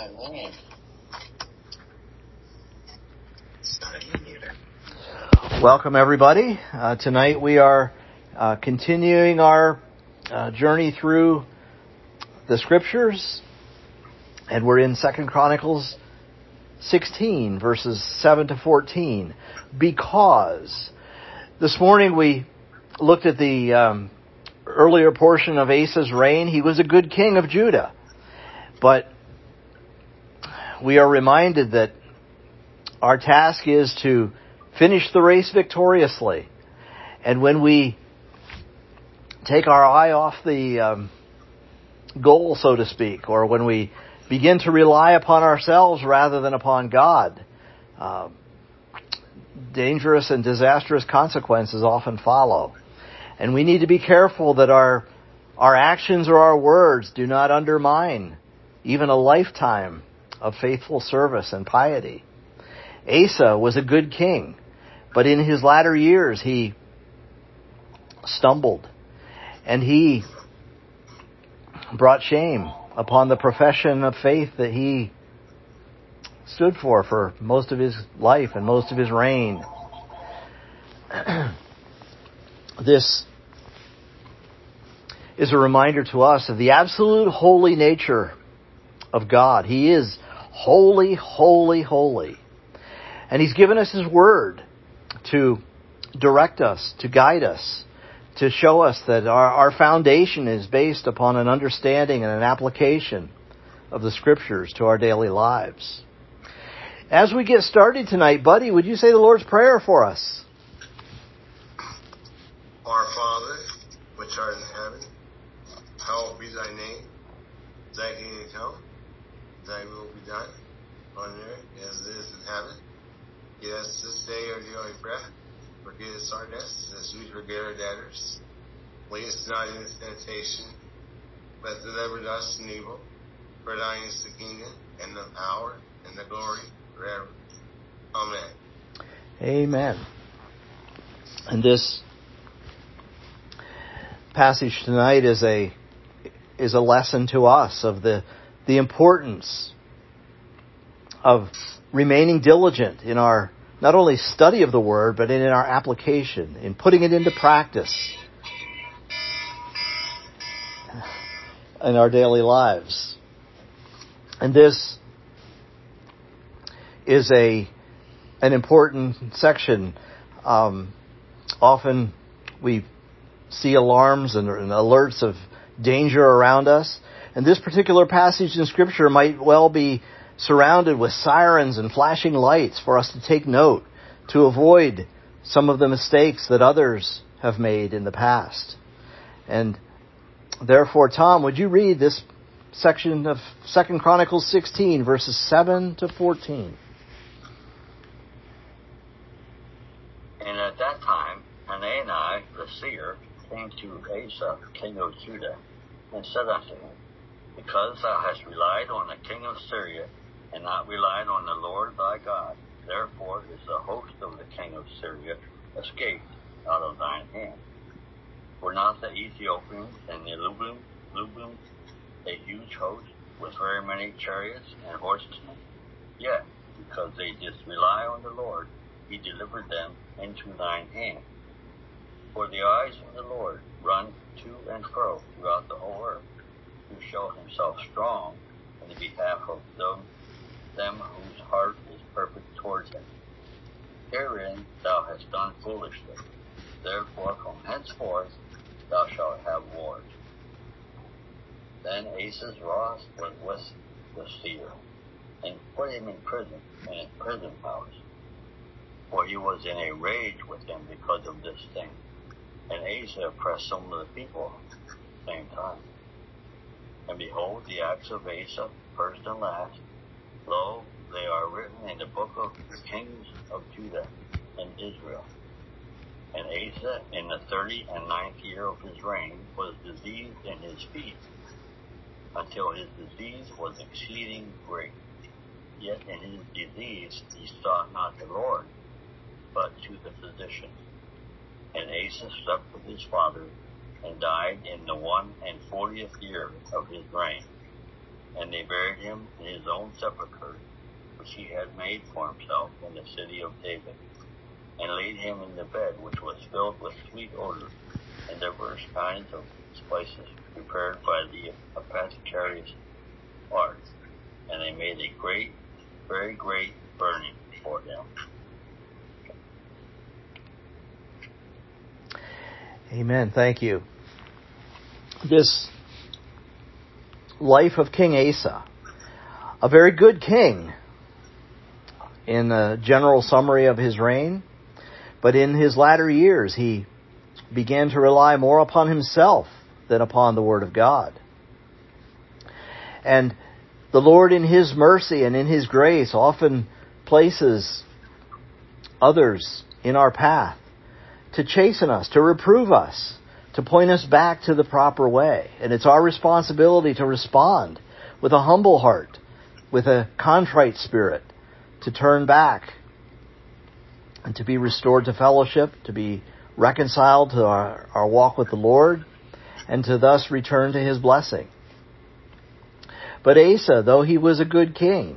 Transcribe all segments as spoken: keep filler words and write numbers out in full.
Amen. Welcome, everybody. Uh, tonight we are uh, continuing our uh, journey through the Scriptures, and we're in Second Chronicles sixteen, verses seven to fourteen. Because this morning we looked at the um, earlier portion of Asa's reign. He was a good king of Judah, but we are reminded that our task is to finish the race victoriously. And when we take our eye off the um, goal, so to speak, or when we begin to rely upon ourselves rather than upon God, uh, dangerous and disastrous consequences often follow. And we need to be careful that our our actions or our words do not undermine even a lifetime of faithful service and piety. Asa was a good king, but in his latter years he stumbled, and he brought shame upon the profession of faith that he stood for for most of his life and most of his reign. This is a reminder to us of the absolute holy nature of God. He is holy, holy, holy. And He's given us His Word to direct us, to guide us, to show us that our, our foundation is based upon an understanding and an application of the Scriptures to our daily lives. As we get started tonight, Buddy, would you say the Lord's Prayer for us? Our Father, which art in heaven, hallowed be thy name. Thy kingdom come, thy will be done, on earth as it is in heaven. Give us this day our daily bread. Forgive us our debts, as we forgive our debtors. Lead us not into temptation, but deliver us from evil. For thine is the kingdom, and the power, and the glory, forever. Amen. Amen. And this passage tonight is a is a lesson to us of the the importance of remaining diligent in our not only study of the Word, but in our application, in putting it into practice in our daily lives. And this is a an important section. Um, often we see alarms and, and alerts of danger around us. And this particular passage in Scripture might well be surrounded with sirens and flashing lights for us to take note, to avoid some of the mistakes that others have made in the past. And therefore, Tom, would you read this section of Second Chronicles sixteen, verses seven to fourteen? And at that time, Hanani the seer came to Asa, king of Judah, and said unto him, Because thou hast relied on the king of Syria, and not relied on the Lord thy God, therefore is the host of the king of Syria escaped out of thine hand. Were not the Ethiopians and the Lubims, Lubims a huge host, with very many chariots and horsemen? Yet, because they did rely on the Lord, he delivered them into thine hand. For the eyes of the Lord run to and fro throughout the whole earth, to show himself strong in the behalf of them, them whose heart is perfect towards him. Herein thou hast done foolishly. Therefore from henceforth thou shalt have wars. Then Asa's wrath was with the seer, and put him in prison, in his prison house. For he was in a rage with him because of this thing. And Asa oppressed some of the people at the same time. And behold, the acts of Asa, first and last, lo, they are written in the book of the kings of Judah and Israel. And Asa, in the thirty and ninth year of his reign, was diseased in his feet, until his disease was exceeding great. Yet in his disease he sought not the Lord, but to the physician. And Asa slept with his father, and died in the one and fortieth year of his reign. And they buried him in his own sepulchre, which he had made for himself in the city of David, and laid him in the bed which was filled with sweet odor, and diverse kinds of spices prepared by the apothecaries' art. And they made a great, very great burning for him. Amen. Thank you. This life of King Asa, a very good king in the general summary of his reign, but in his latter years he began to rely more upon himself than upon the Word of God. And the Lord in His mercy and in His grace often places others in our path to chasten us, to reprove us, to point us back to the proper way. And it's our responsibility to respond with a humble heart, with a contrite spirit, to turn back and to be restored to fellowship, to be reconciled to our, our walk with the Lord, and to thus return to His blessing. But Asa, though he was a good king,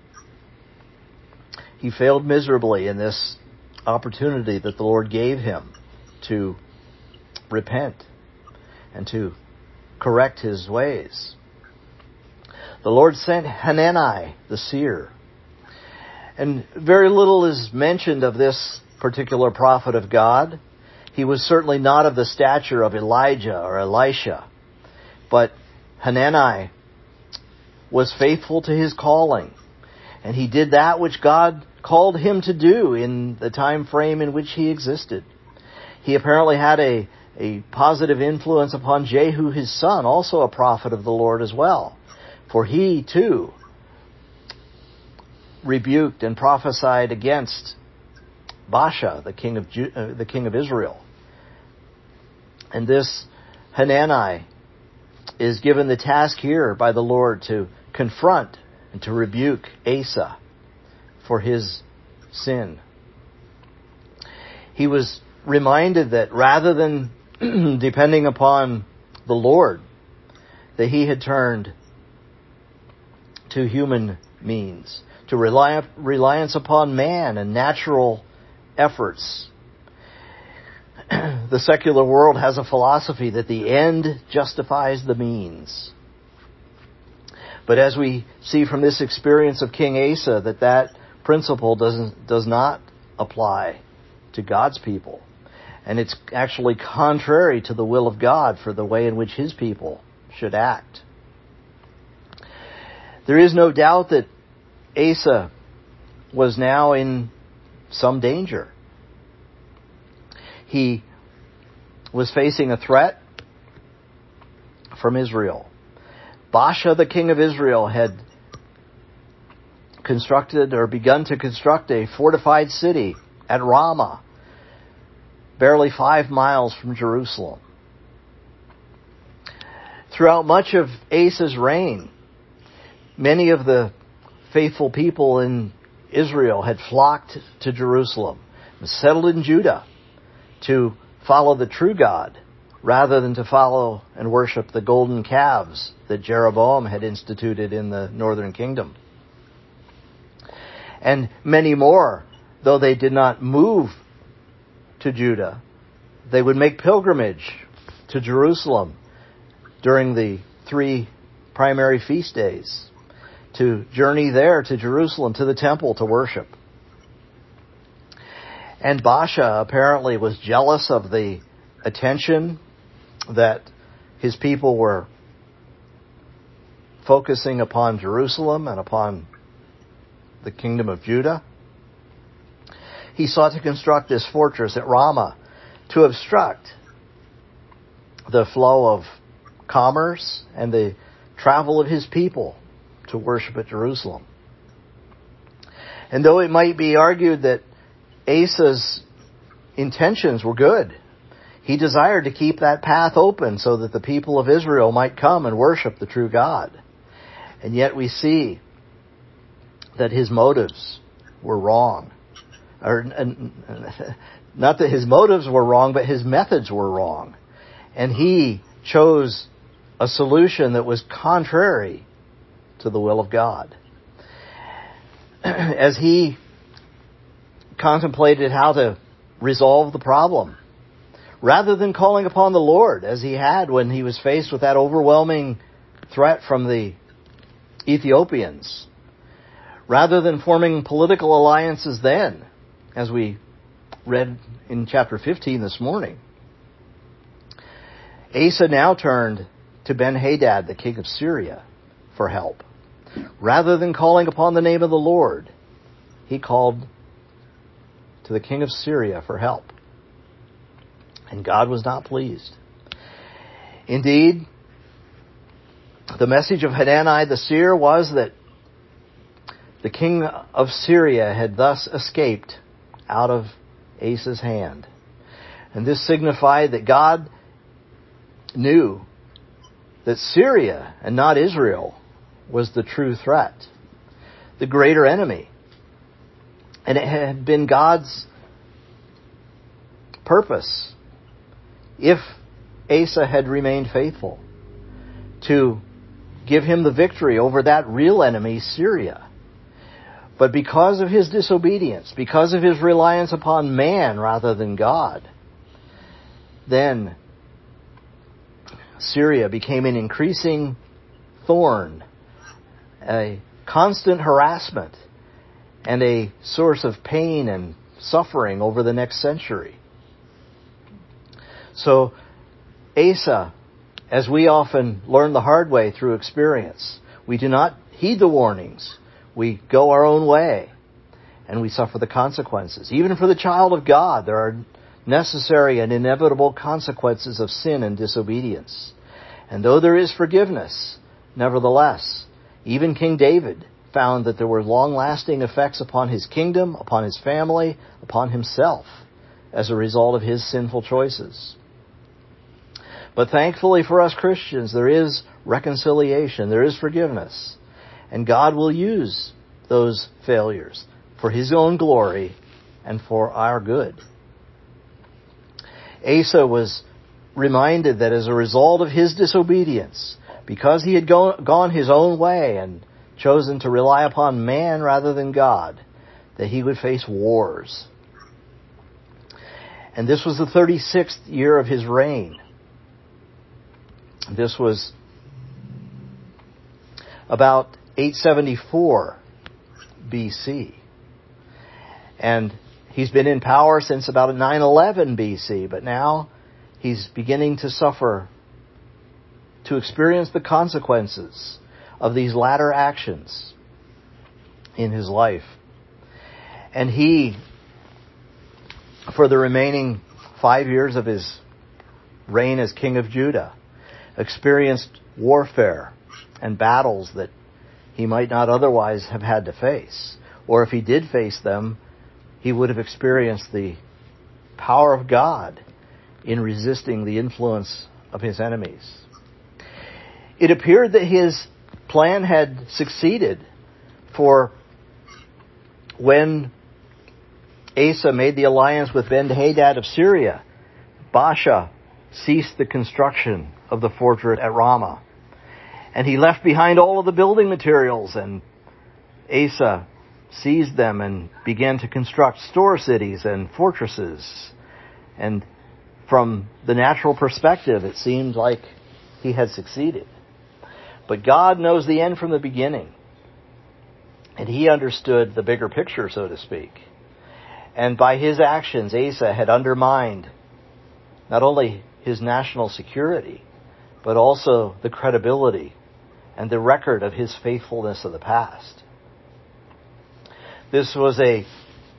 he failed miserably in this opportunity that the Lord gave him to repent and to correct his ways. The Lord sent Hanani, the seer. And very little is mentioned of this particular prophet of God. He was certainly not of the stature of Elijah or Elisha. But Hanani was faithful to his calling. And he did that which God called him to do in the time frame in which he existed. He apparently had a, a positive influence upon Jehu, his son, also a prophet of the Lord as well. For he, too, rebuked and prophesied against Baasha, the king of Ju- uh, the king of Israel. And this Hanani is given the task here by the Lord to confront and to rebuke Asa for his sin. He was reminded that rather than depending upon the Lord, that he had turned to human means, to rely, reliance upon man and natural efforts. The secular world has a philosophy that the end justifies the means. But as we see from this experience of King Asa, that that principle doesn't does not apply to God's people. And it's actually contrary to the will of God for the way in which His people should act. There is no doubt that Asa was now in some danger. He was facing a threat from Israel. Baasha, the king of Israel, had constructed or begun to construct a fortified city at Ramah, barely five miles from Jerusalem. Throughout much of Asa's reign, many of the faithful people in Israel had flocked to Jerusalem and settled in Judah to follow the true God rather than to follow and worship the golden calves that Jeroboam had instituted in the northern kingdom. And many more, though they did not move to Judah, they would make pilgrimage to Jerusalem during the three primary feast days, to journey there to Jerusalem, to the temple to worship. And Baasha apparently was jealous of the attention that his people were focusing upon Jerusalem and upon the kingdom of Judah. He sought to construct this fortress at Ramah to obstruct the flow of commerce and the travel of his people to worship at Jerusalem. And though it might be argued that Asa's intentions were good, he desired to keep that path open so that the people of Israel might come and worship the true God. And yet we see that his motives were wrong. Or, not that his motives were wrong, but his methods were wrong. And he chose a solution that was contrary to the will of God. As he contemplated how to resolve the problem, rather than calling upon the Lord as he had when he was faced with that overwhelming threat from the Ethiopians, rather than forming political alliances then, as we read in chapter fifteen this morning, Asa now turned to Ben-Hadad, the king of Syria, for help. Rather than calling upon the name of the Lord, he called to the king of Syria for help. And God was not pleased. Indeed, the message of Hanani the seer was that the king of Syria had thus escaped out of Asa's hand. And this signified that God knew that Syria and not Israel was the true threat, the greater enemy. And it had been God's purpose, if Asa had remained faithful, to give him the victory over that real enemy, Syria. But because of his disobedience, because of his reliance upon man rather than God, then Syria became an increasing thorn, a constant harassment, and a source of pain and suffering over the next century. So Asa, as we often learn the hard way through experience, we do not heed the warnings. We go our own way, and we suffer the consequences. Even for the child of God, there are necessary and inevitable consequences of sin and disobedience. And though there is forgiveness, nevertheless, even King David found that there were long-lasting effects upon his kingdom, upon his family, upon himself, as a result of his sinful choices. But thankfully for us Christians, there is reconciliation, there is forgiveness, and God will use those failures for His own glory and for our good. Asa was reminded that as a result of his disobedience, because he had go- gone his own way and chosen to rely upon man rather than God, that he would face wars. And this was the thirty-sixth year of his reign. This was about eight seventy-four B C. And he's been in power since about nine eleven B C, but now he's beginning to suffer, to experience the consequences of these latter actions in his life. And he, for the remaining five years of his reign as king of Judah, experienced warfare and battles that he might not otherwise have had to face. Or if he did face them, he would have experienced the power of God in resisting the influence of his enemies. It appeared that his plan had succeeded, for when Asa made the alliance with Ben-Hadad of Syria, Baasha ceased the construction of the fortress at Ramah. And he left behind all of the building materials, and Asa seized them and began to construct store cities and fortresses. And from the natural perspective, it seemed like he had succeeded. But God knows the end from the beginning. And He understood the bigger picture, so to speak. And by his actions, Asa had undermined not only his national security, but also the credibility and the record of his faithfulness of the past. This was a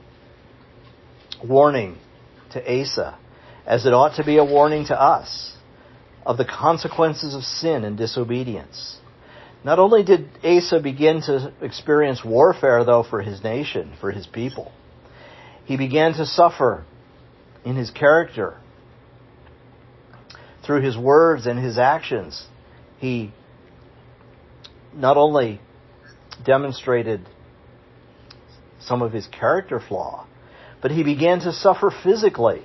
warning to Asa, as it ought to be a warning to us, of the consequences of sin and disobedience. Not only did Asa begin to experience warfare, though, for his nation, for his people, he began to suffer in his character. Through his words and his actions, he not only demonstrated some of his character flaw, but he began to suffer physically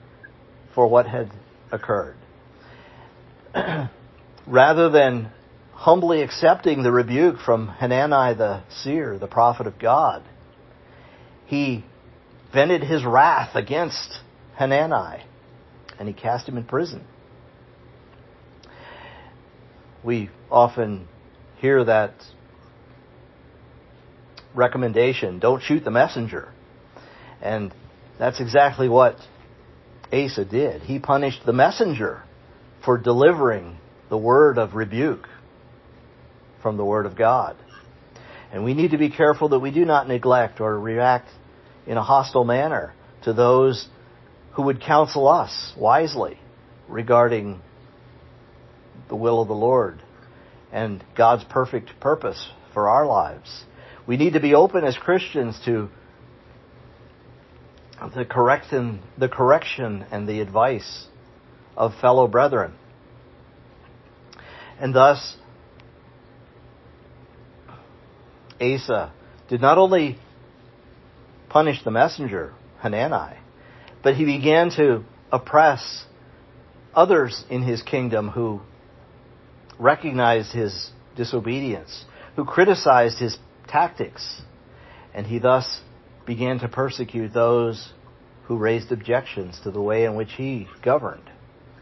for what had occurred. Rather than humbly accepting the rebuke from Hanani the seer, the prophet of God, he vented his wrath against Hanani, and he cast him in prison. We often hear that recommendation, don't shoot the messenger. And that's exactly what Asa did. He punished the messenger for delivering the word of rebuke from the word of God. And we need to be careful that we do not neglect or react in a hostile manner to those who would counsel us wisely regarding the will of the Lord and God's perfect purpose for our lives. We need to be open as Christians to the correction, the correction and the advice of fellow brethren. And thus, Asa did not only punish the messenger, Hanani, but he began to oppress others in his kingdom who recognized his disobedience, who criticized his tactics, and he thus began to persecute those who raised objections to the way in which he governed.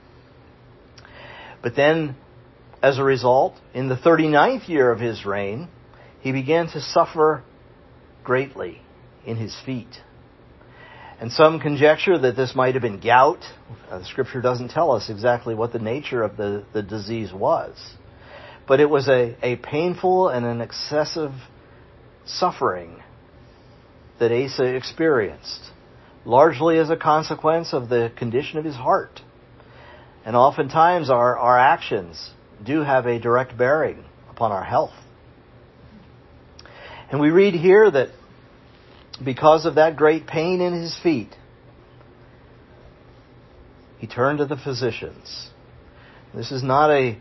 But then, as a result, in the thirty-ninth year of his reign, he began to suffer greatly in his feet. And some conjecture that this might have been gout. Uh, the scripture doesn't tell us exactly what the nature of the, the disease was. But it was a, a painful and an excessive suffering that Asa experienced, largely as a consequence of the condition of his heart. And oftentimes our, our actions do have a direct bearing upon our health. And we read here that because of that great pain in his feet, he turned to the physicians. This is not a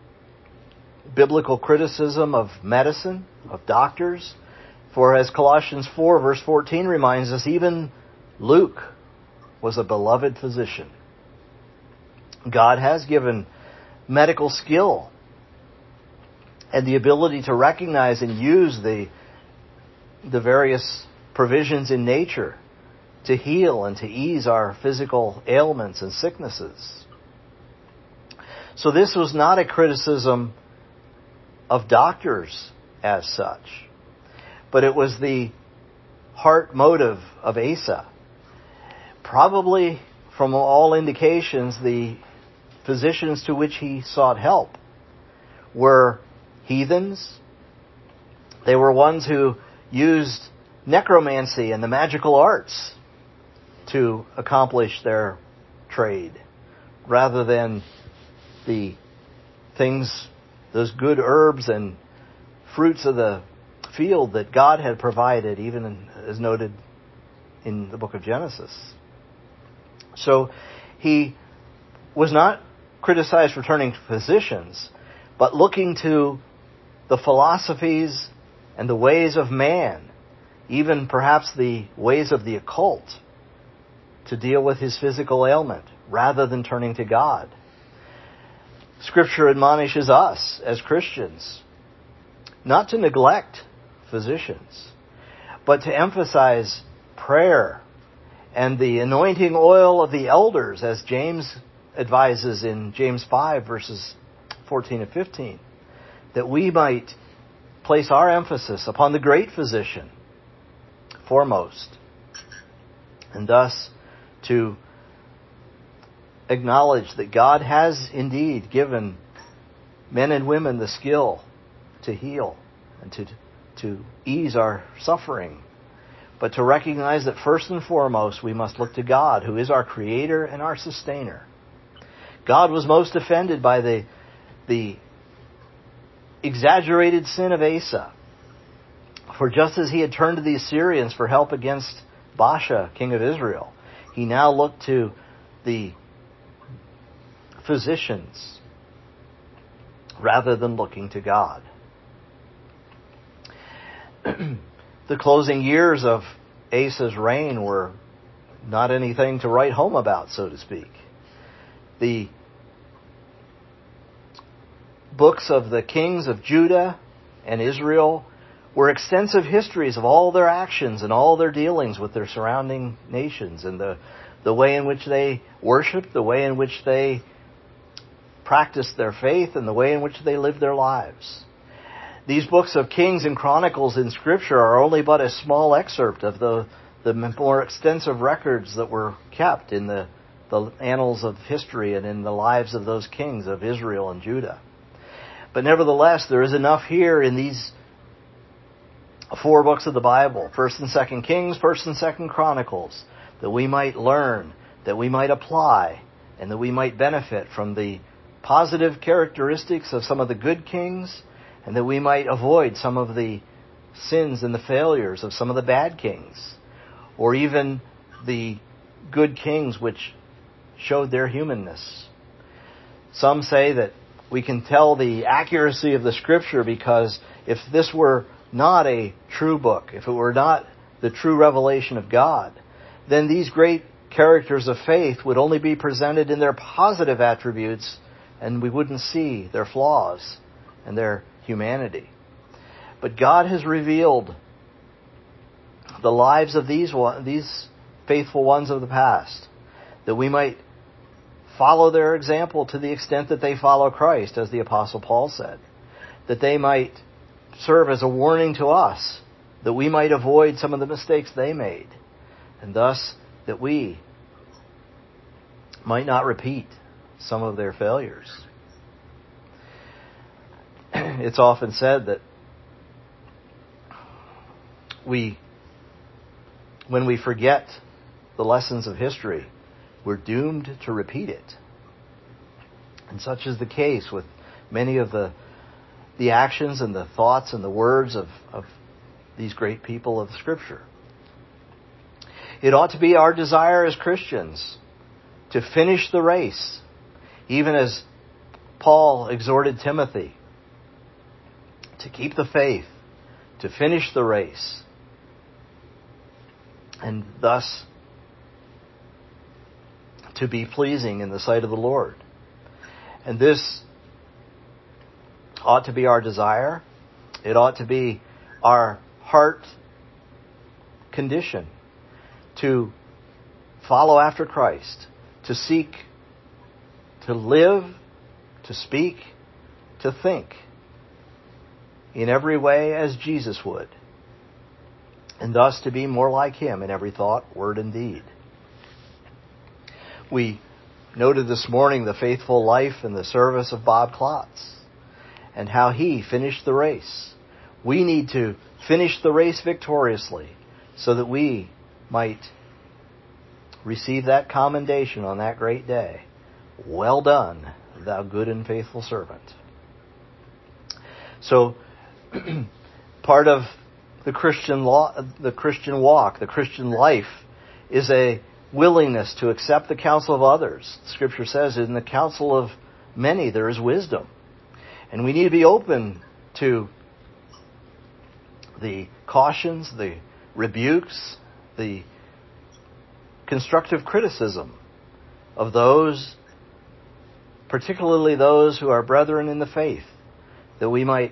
biblical criticism of medicine, of doctors. For as Colossians four verse fourteen reminds us, even Luke was a beloved physician. God has given medical skill and the ability to recognize and use the, the various provisions in nature to heal and to ease our physical ailments and sicknesses. So this was not a criticism of doctors as such, but it was the heart motive of Asa. Probably, from all indications, the physicians to which he sought help were heathens. They were ones who used necromancy and the magical arts to accomplish their trade, rather than the things, those good herbs and fruits of the field that God had provided, even in, as noted in the book of Genesis. So he was not criticized for turning to physicians, but looking to the philosophies and the ways of man, even perhaps the ways of the occult, to deal with his physical ailment, rather than turning to God. Scripture admonishes us as Christians not to neglect physicians, but to emphasize prayer and the anointing oil of the elders, as James advises in James five, verses fourteen and fifteen, that we might place our emphasis upon the great physician foremost, and thus to acknowledge that God has indeed given men and women the skill to heal and to, to ease our suffering, but to recognize that first and foremost we must look to God, who is our creator and our sustainer. God was most offended by the, the exaggerated sin of Asa. For just as he had turned to the Assyrians for help against Baasha, king of Israel, he now looked to the physicians rather than looking to God. The closing years of Asa's reign were not anything to write home about, so to speak. The books of the kings of Judah and Israel were extensive histories of all their actions and all their dealings with their surrounding nations, and the, the way in which they worshiped, the way in which they practiced their faith, and the way in which they lived their lives. These books of Kings and Chronicles in Scripture are only but a small excerpt of the, the more extensive records that were kept in the, the annals of history and in the lives of those kings of Israel and Judah. But nevertheless, there is enough here in these four books of the Bible, First and Second Kings, First and Second Chronicles, that we might learn, that we might apply, and that we might benefit from the positive characteristics of some of the good kings, and that we might avoid some of the sins and the failures of some of the bad kings, or even the good kings which showed their humanness. Some say that we can tell the accuracy of the Scripture because if this were not a true book, if it were not the true revelation of God, then these great characters of faith would only be presented in their positive attributes, and we wouldn't see their flaws and their humanity. But God has revealed the lives of these these faithful ones of the past, that we might follow their example to the extent that they follow Christ, as the Apostle Paul said, that they might serve as a warning to us, that we might avoid some of the mistakes they made, and thus that we might not repeat some of their failures. It's often said that we, when we forget the lessons of history, we're doomed to repeat it. And such is the case with many of the the actions and the thoughts and the words of, of these great people of Scripture. It ought to be our desire as Christians to finish the race, even as Paul exhorted Timothy to keep the faith, to finish the race, and thus to be pleasing in the sight of the Lord. And this ought to be our desire. It ought to be our heart condition to follow after Christ, to seek, to live, to speak, to think in every way as Jesus would, and thus to be more like Him in every thought, word, and deed. We noted this morning the faithful life and the service of Bob Klotz, and how he finished the race. We need to finish the race victoriously so that we might receive that commendation on that great day. Well done, thou good and faithful servant. So, part of the Christian law, the Christian walk, the Christian life is a willingness to accept the counsel of others. Scripture says, in the counsel of many there is wisdom. And we need to be open to the cautions, the rebukes, the constructive criticism of those, particularly those who are brethren in the faith, that we might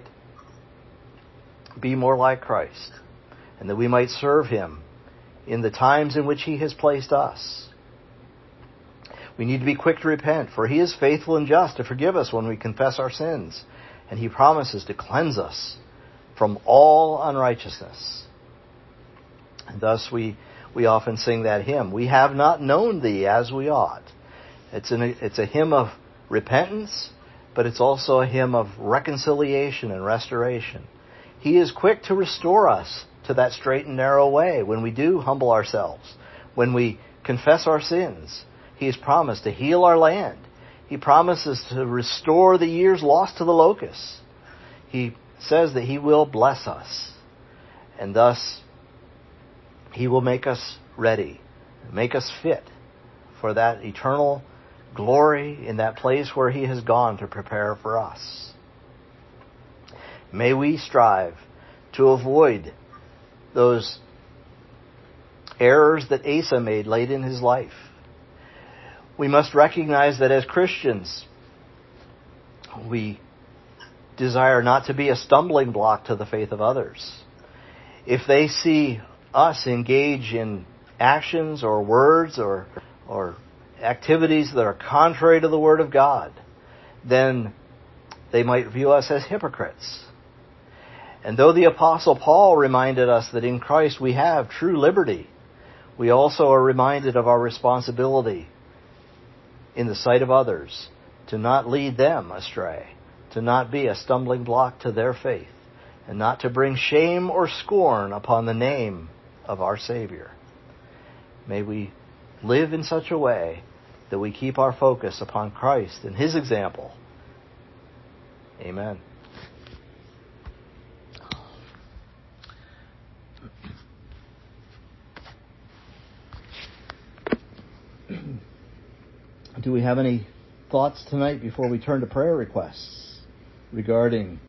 be more like Christ, and that we might serve Him in the times in which He has placed us. We need to be quick to repent, for He is faithful and just to forgive us when we confess our sins, and He promises to cleanse us from all unrighteousness. And thus we, we often sing that hymn, "We have not known Thee as we ought." It's, an, it's a hymn of repentance, but it's also a hymn of reconciliation and restoration. He is quick to restore us to that straight and narrow way when we do humble ourselves, when we confess our sins. He has promised to heal our land. He promises to restore the years lost to the locusts. He says that He will bless us, and thus He will make us ready, make us fit for that eternal glory in that place where He has gone to prepare for us. May we strive to avoid those errors that Asa made late in his life. We must recognize that as Christians, we desire not to be a stumbling block to the faith of others. If they see us engage in actions or words or or activities that are contrary to the Word of God, then they might view us as hypocrites. And though the Apostle Paul reminded us that in Christ we have true liberty, we also are reminded of our responsibility in the sight of others to not lead them astray, to not be a stumbling block to their faith, and not to bring shame or scorn upon the name of our Savior. May we live in such a way that we keep our focus upon Christ and His example. Amen. Do we have any thoughts tonight before we turn to prayer requests regarding